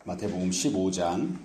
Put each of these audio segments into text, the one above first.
마태복음 15장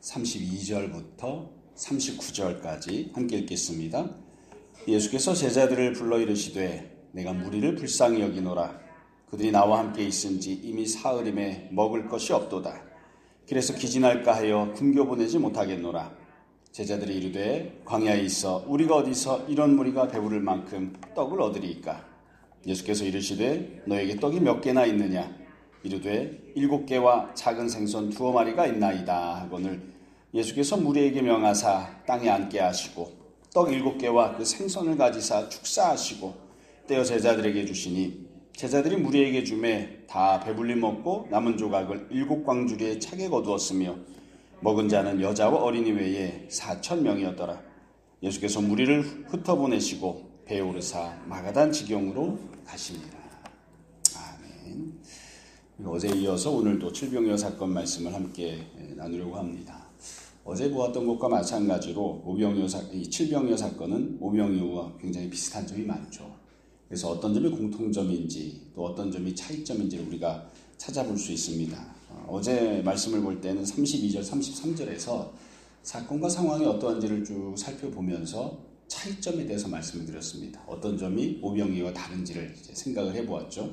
32절부터 39절까지 함께 읽겠습니다. 예수께서 제자들을 불러 이르시되 내가 무리를 불쌍히 여기노라. 그들이 나와 함께 있은지 이미 사흘임에 먹을 것이 없도다. 그래서 기진할까 하여 굶겨 보내지 못하겠노라. 제자들이 이르되 광야에 있어 우리가 어디서 이런 무리가 배부를 만큼 떡을 얻으리이까. 예수께서 이르시되 너에게 떡이 몇 개나 있느냐. 이르되 7개와 작은 생선 2마리가 있나이다 하거늘 예수께서 무리에게 명하사 땅에 앉게 하시고 떡 7개와 그 생선을 가지사 축사하시고 떼어 제자들에게 주시니 제자들이 무리에게 주매 다 배불리 먹고 남은 조각을 7광주리에 차게 거두었으며 먹은 자는 여자와 어린이 외에 4,000명이었더라. 예수께서 무리를 흩어보내시고 배에 오르사 마가단 지경으로 가시니라. 아멘. 어제 이어서 오늘도 칠병여 사건 말씀을 함께 나누려고 합니다. 어제 보았던 것과 마찬가지로 이 칠병여 사건은 오병이어와 굉장히 비슷한 점이 많죠. 그래서 어떤 점이 공통점인지 또 어떤 점이 차이점인지를 우리가 찾아볼 수 있습니다. 어제 말씀을 볼 때는 32절, 33절에서 사건과 상황이 어떠한지를 쭉 살펴보면서 차이점에 대해서 말씀을 드렸습니다. 어떤 점이 오병이어와 다른지를 생각을 해보았죠.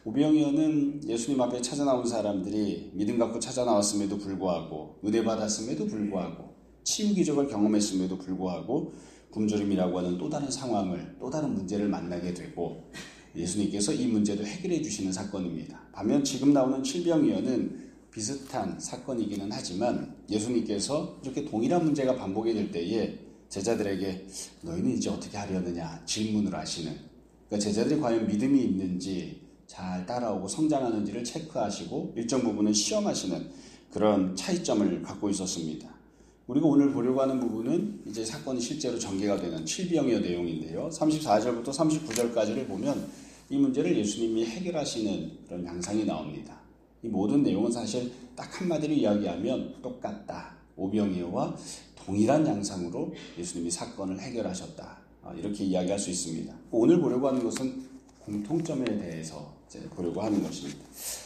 오병이어는 예수님 앞에 찾아 나온 사람들이 믿음 갖고 찾아 나왔음에도 불구하고 은혜 받았음에도 불구하고 치유 기적을 경험했음에도 불구하고 굶주림이라고 하는 또 다른 상황을 또 다른 문제를 만나게 되고 예수님께서 이 문제도 해결해 주시는 사건입니다. 반면 지금 나오는 칠병이어는 비슷한 사건이기는 하지만 예수님께서 이렇게 동일한 문제가 반복이 될 때에 제자들에게 너희는 이제 어떻게 하려느냐 질문을 하시는, 그러니까 제자들이 과연 믿음이 있는지 잘 따라오고 성장하는지를 체크하시고 일정 부분은 시험하시는 그런 차이점을 갖고 있었습니다. 우리가 오늘 보려고 하는 부분은 이제 사건이 실제로 전개가 되는 칠병이어 내용인데요. 34절부터 39절까지를 보면 이 문제를 예수님이 해결하시는 그런 양상이 나옵니다. 이 모든 내용은 사실 딱 한마디로 이야기하면 똑같다. 오병이어와 동일한 양상으로 예수님이 사건을 해결하셨다. 이렇게 이야기할 수 있습니다. 오늘 보려고 하는 것은 공통점에 대해서 보려고 하는 것입니다.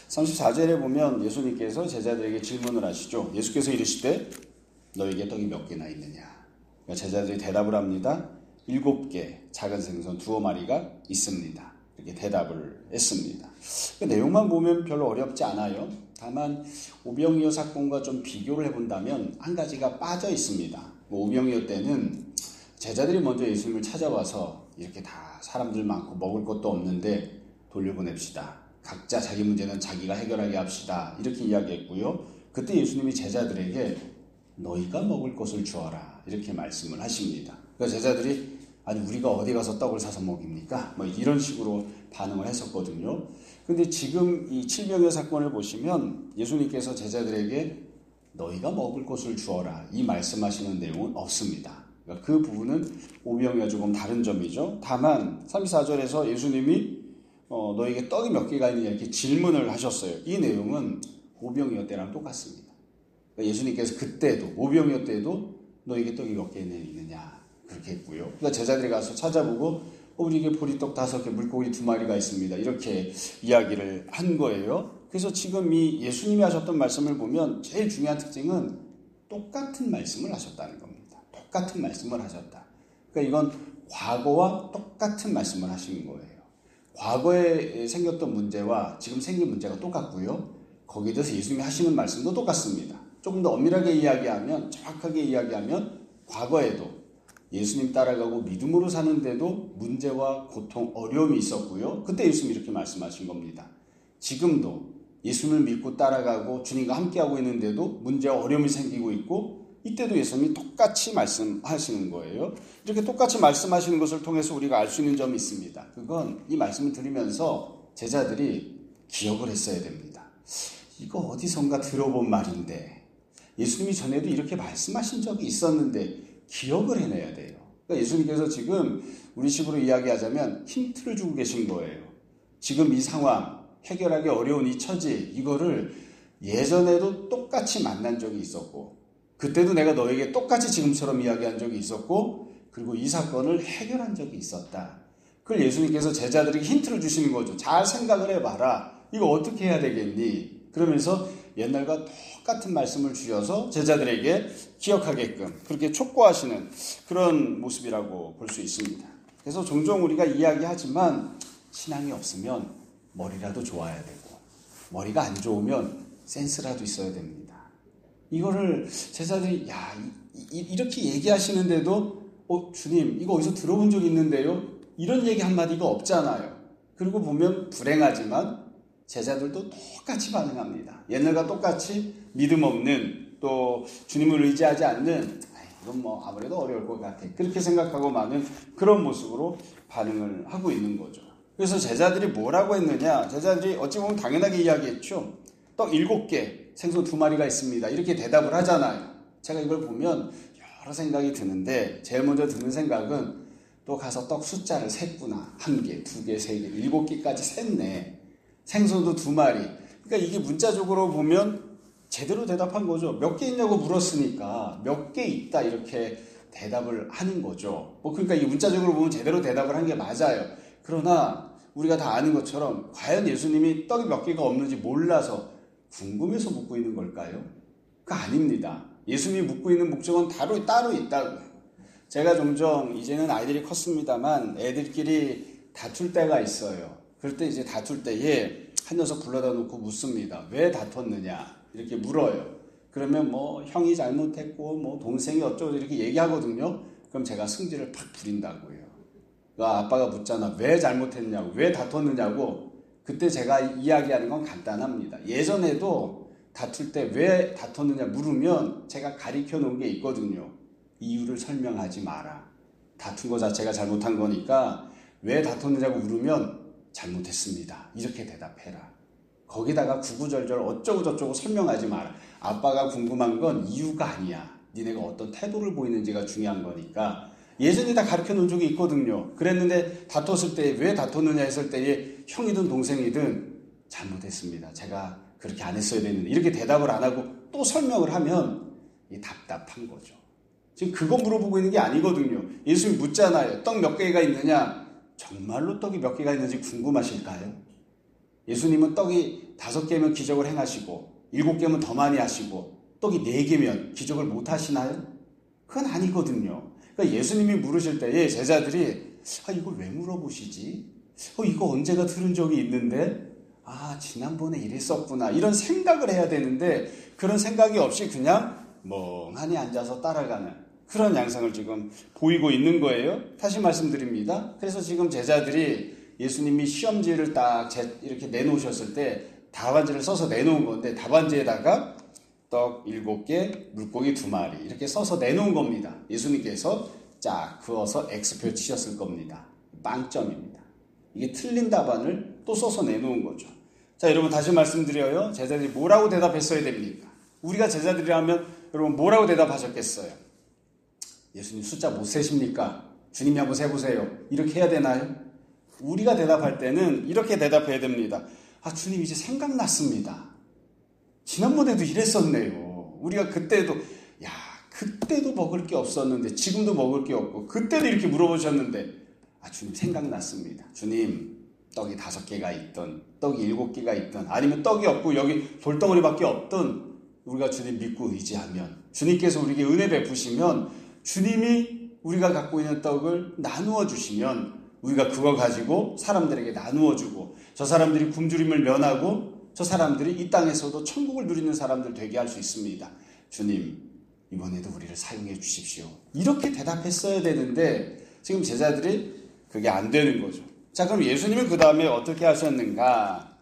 34절에 보면 예수님께서 제자들에게 질문을 하시죠. 예수께서 이르시되 너에게 떡이 몇 개나 있느냐. 그러니까 제자들이 대답을 합니다. 7개 작은 생선 2마리가 있습니다. 이렇게 대답을 했습니다. 그 내용만 보면 별로 어렵지 않아요. 다만 오병이어 사건과 좀 비교를 해본다면 한 가지가 빠져 있습니다. 오병이어 때는 제자들이 먼저 예수님을 찾아와서 이렇게 다 사람들 많고 먹을 것도 없는데 돌려보냅시다. 각자 자기 문제는 자기가 해결하게 합시다. 이렇게 이야기했고요. 그때 예수님이 제자들에게 너희가 먹을 것을 주어라. 이렇게 말씀을 하십니다. 그러니까 제자들이 아니 우리가 어디 가서 떡을 사서 먹입니까? 이런 식으로 반응을 했었거든요. 근데 지금 이 칠병여 사건을 보시면 예수님께서 제자들에게 너희가 먹을 것을 주어라. 이 말씀하시는 내용은 없습니다. 그러니까 그 부분은 오병이와 조금 다른 점이죠. 다만 34절에서 예수님이 너에게 떡이 몇 개가 있느냐 이렇게 질문을 하셨어요. 이 내용은 오병이어 때랑 똑같습니다. 그러니까 예수님께서 그때도 오병이어 때도 너에게 떡이 몇 개나 있느냐 그렇게 했고요. 그러니까 제자들이 가서 찾아보고 우리에게 보리떡 5개, 물고기 2마리가 있습니다. 이렇게 이야기를 한 거예요. 그래서 지금 이 예수님이 하셨던 말씀을 보면 제일 중요한 특징은 똑같은 말씀을 하셨다는 겁니다. 똑같은 말씀을 하셨다. 그러니까 이건 과거와 똑같은 말씀을 하신 거예요. 과거에 생겼던 문제와 지금 생긴 문제가 똑같고요. 거기에 대해서 예수님이 하시는 말씀도 똑같습니다. 조금 더 엄밀하게 이야기하면, 정확하게 이야기하면 과거에도 예수님 따라가고 믿음으로 사는데도 문제와 고통, 어려움이 있었고요. 그때 예수님이 이렇게 말씀하신 겁니다. 지금도 예수님을 믿고 따라가고 주님과 함께하고 있는데도 문제와 어려움이 생기고 있고 이때도 예수님이 똑같이 말씀하시는 거예요. 이렇게 똑같이 말씀하시는 것을 통해서 우리가 알 수 있는 점이 있습니다. 그건 이 말씀을 들으면서 제자들이 기억을 했어야 됩니다. 이거 어디선가 들어본 말인데 예수님이 전에도 이렇게 말씀하신 적이 있었는데 기억을 해내야 돼요. 그러니까 예수님께서 지금 우리식으로 이야기하자면 힌트를 주고 계신 거예요. 지금 이 상황, 해결하기 어려운 이 처지, 이거를 예전에도 똑같이 만난 적이 있었고 그때도 내가 너에게 똑같이 지금처럼 이야기한 적이 있었고 그리고 이 사건을 해결한 적이 있었다. 그걸 예수님께서 제자들에게 힌트를 주시는 거죠. 잘 생각을 해봐라. 이거 어떻게 해야 되겠니? 그러면서 옛날과 똑같은 말씀을 주셔서 제자들에게 기억하게끔 그렇게 촉구하시는 그런 모습이라고 볼 수 있습니다. 그래서 종종 우리가 이야기하지만 신앙이 없으면 머리라도 좋아야 되고 머리가 안 좋으면 센스라도 있어야 됩니다. 이거를 제자들이 이렇게 얘기하시는데도 주님 이거 어디서 들어본 적 있는데요? 이런 얘기 한마디가 없잖아요. 그리고 보면 불행하지만 제자들도 똑같이 반응합니다. 옛날과 똑같이 믿음 없는 또 주님을 의지하지 않는 이건 뭐 아무래도 어려울 것 같아. 그렇게 생각하고 많은 그런 모습으로 반응을 하고 있는 거죠. 그래서 제자들이 뭐라고 했느냐? 제자들이 어찌 보면 당연하게 이야기했죠. 떡 7개, 생선 2마리가 있습니다. 이렇게 대답을 하잖아요. 제가 이걸 보면 여러 생각이 드는데 제일 먼저 드는 생각은 또 가서 떡 숫자를 셌구나. 1개, 2개, 3개, 7개까지 셌네. 생선도 2마리. 그러니까 이게 문자적으로 보면 제대로 대답한 거죠. 몇 개 있냐고 물었으니까 몇 개 있다 이렇게 대답을 하는 거죠. 그러니까 이 문자적으로 보면 제대로 대답을 한 게 맞아요. 그러나 우리가 다 아는 것처럼 과연 예수님이 떡이 몇 개가 없는지 몰라서 궁금해서 묻고 있는 걸까요? 그거 아닙니다. 예수님이 묻고 있는 목적은 따로 있다고요. 제가 종종 이제는 아이들이 컸습니다만 애들끼리 다툴 때가 있어요. 그럴 때 이제 다툴 때에 한 녀석 불러다 놓고 묻습니다. 왜 다퉜느냐? 이렇게 물어요. 그러면 뭐 형이 잘못했고 뭐 동생이 어쩌고 이렇게 얘기하거든요. 그럼 제가 승질을 팍 부린다고요. 아빠가 묻잖아. 왜 잘못했냐고, 왜 다퉜느냐고. 그때 제가 이야기하는 건 간단합니다. 예전에도 다툴 때 왜 다퉜느냐 물으면 제가 가리켜 놓은 게 있거든요. 이유를 설명하지 마라. 다툰 거 자체가 잘못한 거니까 왜 다퉜느냐고 물으면 잘못했습니다. 이렇게 대답해라. 거기다가 구구절절 어쩌고 저쩌고 설명하지 마라. 아빠가 궁금한 건 이유가 아니야. 니네가 어떤 태도를 보이는지가 중요한 거니까. 예전에 다 가르쳐 놓은 적이 있거든요. 그랬는데 다퉜을 때 왜 다퉜느냐 했을 때에 형이든 동생이든 잘못했습니다. 제가 그렇게 안 했어야 됐는데 이렇게 대답을 안 하고 또 설명을 하면 답답한 거죠. 지금 그거 물어보고 있는 게 아니거든요. 예수님이 묻잖아요. 떡 몇 개가 있느냐? 정말로 떡이 몇 개가 있는지 궁금하실까요? 예수님은 떡이 5개면 기적을 행하시고 7개면 더 많이 하시고 떡이 4개면 기적을 못 하시나요? 그건 아니거든요. 그러니까 예수님이 물으실 때에 제자들이 이걸 왜 물어보시지? 이거 언제가 들은 적이 있는데 지난번에 이랬었구나 이런 생각을 해야 되는데 그런 생각이 없이 그냥 멍하니 앉아서 따라가는 그런 양상을 지금 보이고 있는 거예요. 다시 말씀드립니다. 그래서 지금 제자들이 예수님이 시험지를 딱 이렇게 내놓으셨을 때 답안지를 써서 내놓은 건데 답안지에다가 떡 7개, 물고기 2마리 이렇게 써서 내놓은 겁니다. 예수님께서 쫙 그어서 X표 치셨을 겁니다. 빵점입니다. 이게 틀린 답안을 또 써서 내놓은 거죠. 자, 여러분 다시 말씀드려요. 제자들이 뭐라고 대답했어야 됩니까? 우리가 제자들이라면 여러분 뭐라고 대답하셨겠어요? 예수님 숫자 못 세십니까? 주님이 한번 세보세요. 이렇게 해야 되나요? 우리가 대답할 때는 이렇게 대답해야 됩니다. 주님 이제 생각났습니다. 지난번에도 이랬었네요. 우리가 그때도 먹을 게 없었는데 지금도 먹을 게 없고 그때도 이렇게 물어보셨는데 주님 생각났습니다. 주님 떡이 5개가 있든 떡이 7개가 있든 아니면 떡이 없고 여기 돌덩어리밖에 없든 우리가 주님 믿고 의지하면 주님께서 우리에게 은혜 베푸시면 주님이 우리가 갖고 있는 떡을 나누어 주시면 우리가 그거 가지고 사람들에게 나누어 주고 저 사람들이 굶주림을 면하고 저 사람들이 이 땅에서도 천국을 누리는 사람들 되게 할 수 있습니다. 주님 이번에도 우리를 사용해 주십시오. 이렇게 대답했어야 되는데 지금 제자들이 그게 안 되는 거죠. 자, 그럼 예수님은 그 다음에 어떻게 하셨는가?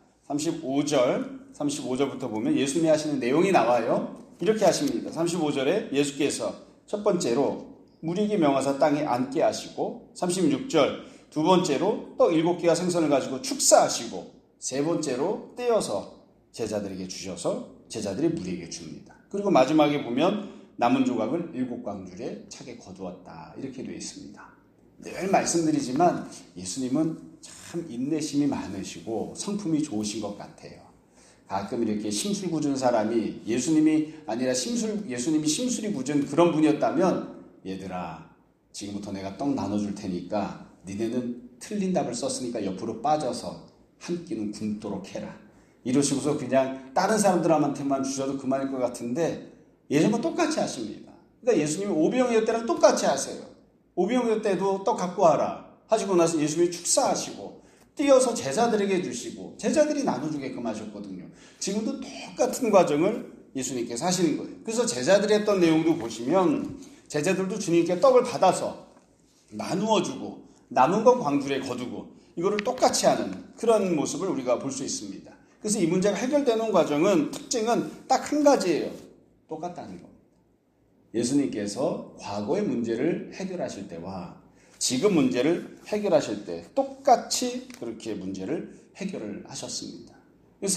35절부터 보면 예수님이 하시는 내용이 나와요. 이렇게 하십니다. 35절에 예수께서 첫 번째로 무리에게 명하사 땅에 앉게 하시고 36절 두 번째로 떡 7개와 생선을 가지고 축사하시고 세 번째로 떼어서 제자들에게 주셔서 제자들이 무리에게 줍니다. 그리고 마지막에 보면 남은 조각을 7광줄에 차게 거두었다. 이렇게 되어 있습니다. 늘 말씀드리지만 예수님은 참 인내심이 많으시고 성품이 좋으신 것 같아요. 가끔 이렇게 심술 굳은 사람이 예수님이 아니라 예수님이 심술이 굳은 그런 분이었다면 얘들아 지금부터 내가 떡 나눠줄 테니까 니네는 틀린 답을 썼으니까 옆으로 빠져서 한 끼는 굶도록 해라. 이러시고서 그냥 다른 사람들한테만 주셔도 그만일 것 같은데 예전과 똑같이 하십니다. 그러니까 예수님이 오병이어 때랑 똑같이 하세요. 오병이어 때도 떡 갖고 와라 하시고 나서 예수님이 축사하시고 띄어서 제자들에게 주시고 제자들이 나눠주게끔 하셨거든요. 지금도 똑같은 과정을 예수님께서 하시는 거예요. 그래서 제자들이 했던 내용도 보시면 제자들도 주님께 떡을 받아서 나누어주고 남은 건 광주리에 거두고 이거를 똑같이 하는 그런 모습을 우리가 볼 수 있습니다. 그래서 이 문제가 해결되는 과정은 특징은 딱 한 가지예요. 똑같다는 겁니다. 예수님께서 과거의 문제를 해결하실 때와 지금 문제를 해결하실 때 똑같이 그렇게 문제를 해결을 하셨습니다. 그래서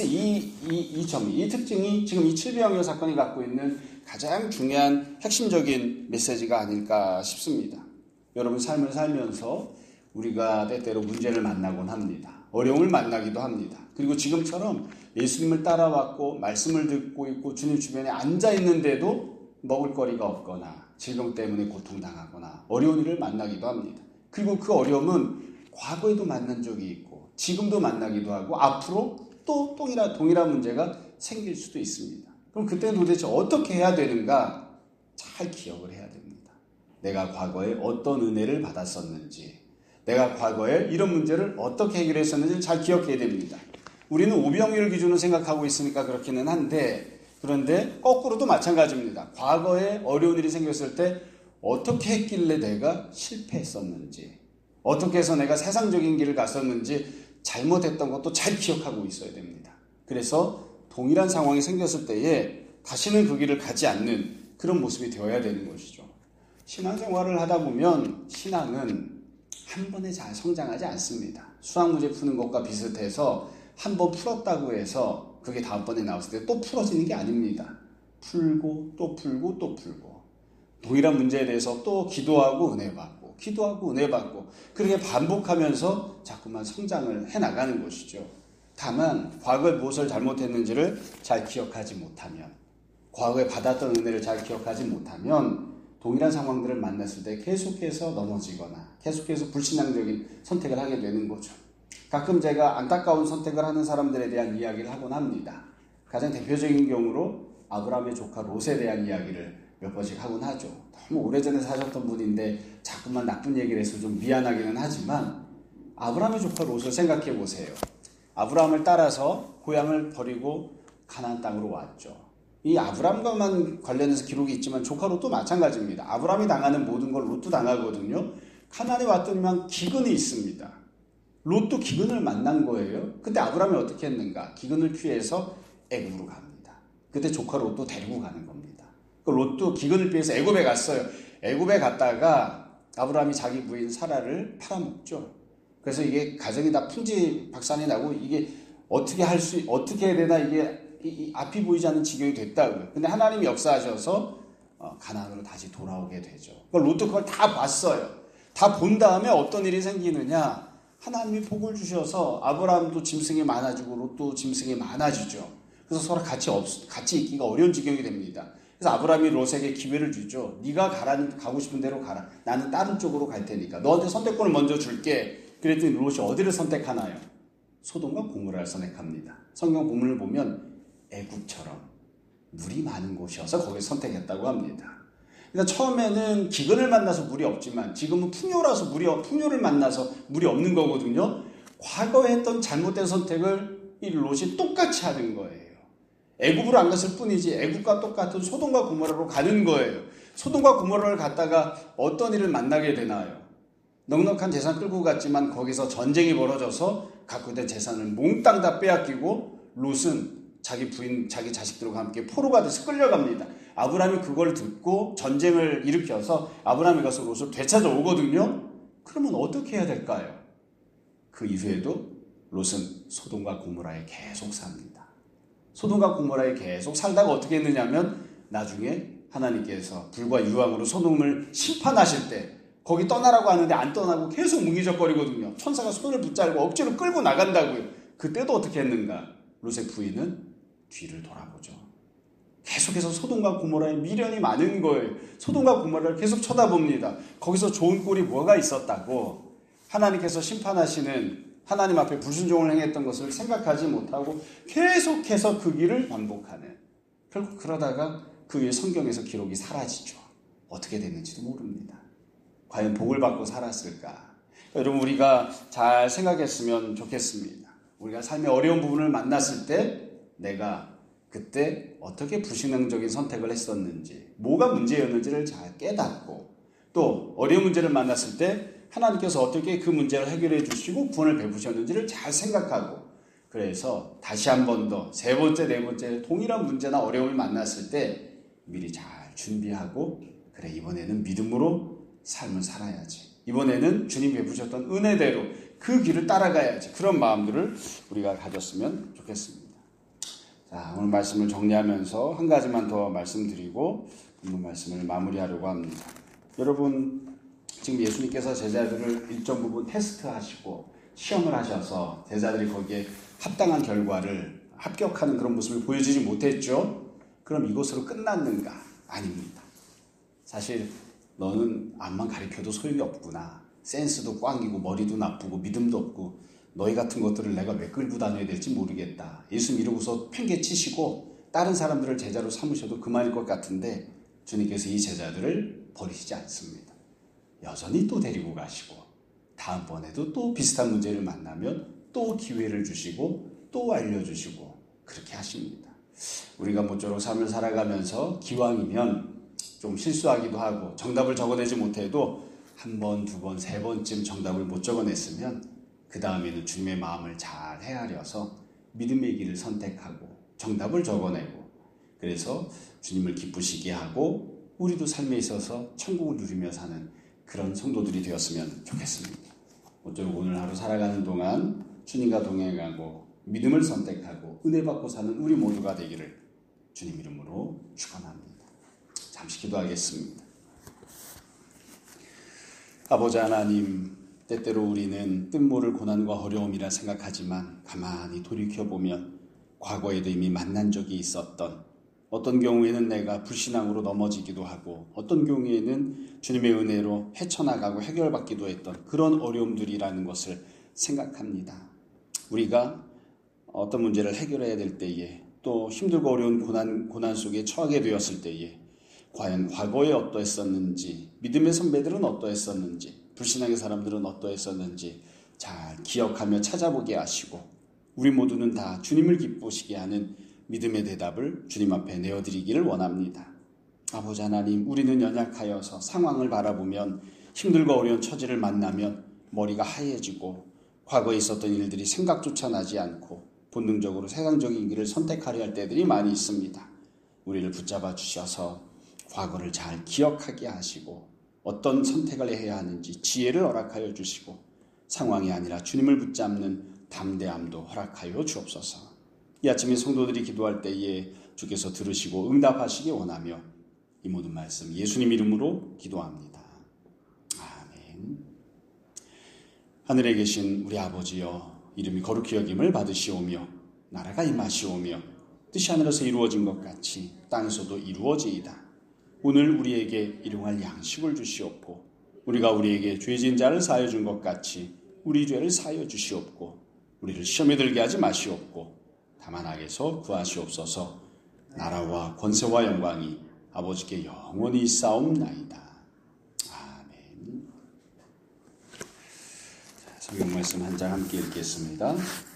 이 특징이 지금 이 칠병여 사건이 갖고 있는 가장 중요한 핵심적인 메시지가 아닐까 싶습니다. 여러분 삶을 살면서 우리가 때때로 문제를 만나곤 합니다. 어려움을 만나기도 합니다. 그리고 지금처럼 예수님을 따라왔고 말씀을 듣고 있고 주님 주변에 앉아 있는데도 먹을 거리가 없거나 질병 때문에 고통당하거나 어려운 일을 만나기도 합니다. 그리고 그 어려움은 과거에도 만난 적이 있고 지금도 만나기도 하고 앞으로 또 동일한 문제가 생길 수도 있습니다. 그럼 그때는 도대체 어떻게 해야 되는가? 잘 기억을 해야 됩니다. 내가 과거에 어떤 은혜를 받았었는지, 내가 과거에 이런 문제를 어떻게 해결했었는지를 잘 기억해야 됩니다. 우리는 오병이어를 기준으로 생각하고 있으니까 그렇기는 한데 그런데 거꾸로도 마찬가지입니다. 과거에 어려운 일이 생겼을 때 어떻게 했길래 내가 실패했었는지, 어떻게 해서 내가 세상적인 길을 갔었는지 잘못했던 것도 잘 기억하고 있어야 됩니다. 그래서 동일한 상황이 생겼을 때에 다시는 그 길을 가지 않는 그런 모습이 되어야 되는 것이죠. 신앙생활을 하다 보면 신앙은 한 번에 잘 성장하지 않습니다. 수학문제 푸는 것과 비슷해서 한 번 풀었다고 해서 그게 다음번에 나왔을 때 또 풀어지는 게 아닙니다. 풀고 또 풀고 또 풀고 동일한 문제에 대해서 또 기도하고 은혜 받고 기도하고 은혜 받고 그렇게 반복하면서 자꾸만 성장을 해나가는 것이죠. 다만 과거에 무엇을 잘못했는지를 잘 기억하지 못하면 과거에 받았던 은혜를 잘 기억하지 못하면 동일한 상황들을 만났을 때 계속해서 넘어지거나 계속해서 불신앙적인 선택을 하게 되는 거죠. 가끔 제가 안타까운 선택을 하는 사람들에 대한 이야기를 하곤 합니다. 가장 대표적인 경우로 아브라함의 조카 롯에 대한 이야기를 몇 번씩 하곤 하죠. 너무 오래전에 사셨던 분인데 자꾸만 나쁜 얘기를 해서 좀 미안하기는 하지만 아브라함의 조카 롯을 생각해 보세요. 아브라함을 따라서 고향을 버리고 가나안 땅으로 왔죠. 이 아브라함과만 관련해서 기록이 있지만 조카 롯도 마찬가지입니다. 아브라함이 당하는 모든 걸 롯도 당하거든요. 가나안에 왔더니만 기근이 있습니다. 롯도 기근을 만난 거예요. 그때 아브라함이 어떻게 했는가? 기근을 피해서 애굽으로 갑니다. 그때 조카 롯도 데리고 가는 겁니다. 그 롯도 기근을 피해서 애굽에 갔어요. 애굽에 갔다가 아브라함이 자기 부인 사라를 팔아먹죠. 그래서 이게 가정이 다 풍지박산이 나고 이게 어떻게 해야 되나 이게 앞이 보이지 않는 지경이 됐다고요. 근데 하나님이 역사하셔서 가나안으로 다시 돌아오게 되죠. 롯도 그걸 다 봤어요. 다 본 다음에 어떤 일이 생기느냐? 하나님이 복을 주셔서 아브라함도 짐승이 많아지고 롯도 짐승이 많아지죠. 그래서 서로 같이 있기가 어려운 지경이 됩니다. 그래서 아브라함이 롯에게 기회를 주죠. 네가 가고 싶은 대로 가라. 나는 다른 쪽으로 갈 테니까. 너한테 선택권을 먼저 줄게. 그랬더니 롯이 어디를 선택하나요? 소돔과 고모라를 선택합니다. 성경 본문을 보면 애굽처럼 물이 많은 곳이어서 거기를 선택했다고 합니다. 그러니까 처음에는 기근을 만나서 물이 없지만 지금은 풍요라서 풍요를 만나서 물이 없는 거거든요. 과거에 했던 잘못된 선택을 이 롯이 똑같이 하는 거예요. 애굽으로 안 갔을 뿐이지 애굽과 똑같은 소돔과 고모라로 가는 거예요. 소돔과 고모라를 갔다가 어떤 일을 만나게 되나요? 넉넉한 재산 끌고 갔지만 거기서 전쟁이 벌어져서 갖고 있던 재산을 몽땅 다 빼앗기고 롯은 자기 부인, 자기 자식들과 함께 포로가 돼서 끌려갑니다. 아브라함이 그걸 듣고 전쟁을 일으켜서 아브라함이 가서 롯을 되찾아오거든요. 그러면 어떻게 해야 될까요? 그 이후에도 롯은 소돔과 고모라에 계속 삽니다. 소돔과 고모라에 계속 살다가 어떻게 했느냐면 나중에 하나님께서 불과 유황으로 소돔을 심판하실 때 거기 떠나라고 하는데 안 떠나고 계속 뭉기적거리거든요. 천사가 손을 붙잡고 억지로 끌고 나간다고요. 그때도 어떻게 했는가? 롯의 부인은 뒤를 돌아보죠. 계속해서 소돔과 고모라에 미련이 많은 거예요. 소돔과 고모라를 계속 쳐다봅니다. 거기서 좋은 꼴이 뭐가 있었다고 하나님께서 심판하시는 하나님 앞에 불순종을 행했던 것을 생각하지 못하고 계속해서 그 길을 반복하는, 결국 그러다가 그의 성경에서 기록이 사라지죠. 어떻게 됐는지도 모릅니다. 과연 복을 받고 살았을까? 여러분, 우리가 잘 생각했으면 좋겠습니다. 우리가 삶의 어려운 부분을 만났을 때 내가 그때 어떻게 불신앙적인 선택을 했었는지, 뭐가 문제였는지를 잘 깨닫고, 또 어려운 문제를 만났을 때 하나님께서 어떻게 그 문제를 해결해 주시고 구원을 베푸셨는지를 잘 생각하고, 그래서 다시 한 번 더 세 번째, 네 번째 동일한 문제나 어려움을 만났을 때 미리 잘 준비하고, 그래, 이번에는 믿음으로 삶을 살아야지, 이번에는 주님 베푸셨던 은혜대로 그 길을 따라가야지, 그런 마음들을 우리가 가졌으면 좋겠습니다. 자, 오늘 말씀을 정리하면서 한 가지만 더 말씀드리고 본문 말씀을 마무리하려고 합니다. 여러분, 지금 예수님께서 제자들을 일정 부분 테스트하시고 시험을 하셔서 제자들이 거기에 합당한 결과를 합격하는 그런 모습을 보여주지 못했죠. 그럼 이것으로 끝났는가? 아닙니다. 사실 너는 앞만 가리켜도 소용이 없구나, 센스도 꽝이고 머리도 나쁘고 믿음도 없고 너희 같은 것들을 내가 왜 끌고 다녀야 될지 모르겠다, 예수 이러고서 팽개치시고 다른 사람들을 제자로 삼으셔도 그만일 것 같은데, 주님께서 이 제자들을 버리시지 않습니다. 여전히 또 데리고 가시고, 다음번에도 또 비슷한 문제를 만나면 또 기회를 주시고 또 알려주시고 그렇게 하십니다. 우리가 모쪼록 삶을 살아가면서 기왕이면 좀 실수하기도 하고 정답을 적어내지 못해도 한 번, 두 번, 세 번쯤 정답을 못 적어냈으면 그 다음에는 주님의 마음을 잘 헤아려서 믿음의 길을 선택하고 정답을 적어내고, 그래서 주님을 기쁘시게 하고 우리도 삶에 있어서 천국을 누리며 사는 그런 성도들이 되었으면 좋겠습니다. 모쪼록 오늘 하루 살아가는 동안 주님과 동행하고 믿음을 선택하고 은혜 받고 사는 우리 모두가 되기를 주님 이름으로 축원합니다. 잠시 기도하겠습니다. 아버지 하나님, 때때로 우리는 뜻모를 고난과 어려움이라 생각하지만 가만히 돌이켜보면 과거에도 이미 만난 적이 있었던, 어떤 경우에는 내가 불신앙으로 넘어지기도 하고 어떤 경우에는 주님의 은혜로 헤쳐나가고 해결받기도 했던 그런 어려움들이라는 것을 생각합니다. 우리가 어떤 문제를 해결해야 될 때에, 또 힘들고 어려운 고난 속에 처하게 되었을 때에 과연 과거에 어떠했었는지, 믿음의 선배들은 어떠했었는지, 불신앙의 사람들은 어떠했었는지 잘 기억하며 찾아보게 하시고, 우리 모두는 다 주님을 기쁘시게 하는 믿음의 대답을 주님 앞에 내어드리기를 원합니다. 아버지 하나님, 우리는 연약하여서 상황을 바라보면, 힘들고 어려운 처지를 만나면 머리가 하얘지고 과거에 있었던 일들이 생각조차 나지 않고 본능적으로 세상적인 길을 선택하려 할 때들이 많이 있습니다. 우리를 붙잡아 주셔서 과거를 잘 기억하게 하시고 어떤 선택을 해야 하는지 지혜를 허락하여 주시고, 상황이 아니라 주님을 붙잡는 담대함도 허락하여 주옵소서. 이 아침에 성도들이 기도할 때에 주께서 들으시고 응답하시기 원하며 이 모든 말씀 예수님 이름으로 기도합니다. 아멘. 하늘에 계신 우리 아버지여, 이름이 거룩히 여김을 받으시오며 나라가 임하시오며 뜻이 하늘에서 이루어진 것 같이 땅에서도 이루어지이다. 오늘 우리에게 일용할 양식을 주시옵고, 우리가 우리에게 죄 지은 자를 사하여 준 것 같이 우리 죄를 사하여 주시옵고, 우리를 시험에 들게 하지 마시옵고 다만 악에서 구하시옵소서. 나라와 권세와 영광이 아버지께 영원히 있사옵나이다. 아멘. 성경 말씀 한 장 함께 읽겠습니다.